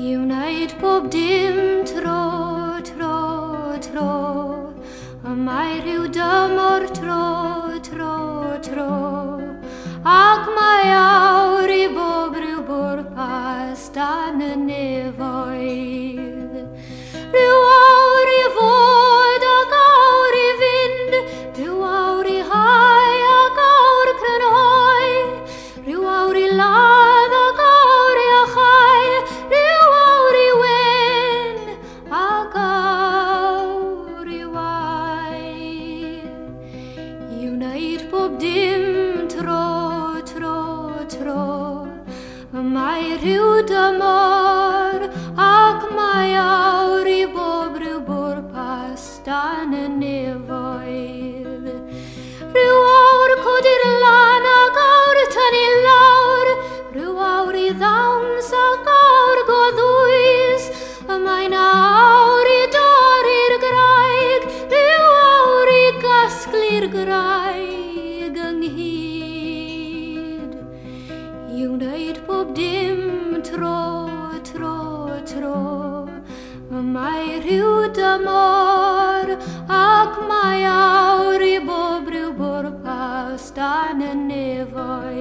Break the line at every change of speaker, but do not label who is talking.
I'w wneud bob dim tro, tro, tro, a mae rhyw dymor tro, tro, tro, ac mae awr I bob rhyw bwrpas dan y nefoedd. Rhyw awr I fod ac awr I fynd, rhyw awr I hau ac awr crynhoi, rhyw awr I ladd ac awr I achau, rhyw awr I wyn ac awr I waith. I'w wneud bob dim tro, tro, tro, mae rhyw dymor ac mae awr I bob rhyw bwrpas dan y nefoedd. Rhyw awr codi'r lan ac awr tynnu lawr, rhyw awr I ddawns ac awr goddwys, mae'n awr I dorri'r graig, rhyw awr I gasglu'r graig ynghyd. I'w wneud bob dim tro, tro, tro, mae rhyw dymor ac mae awr I bob rhyw bwrpas dan y nefoedd.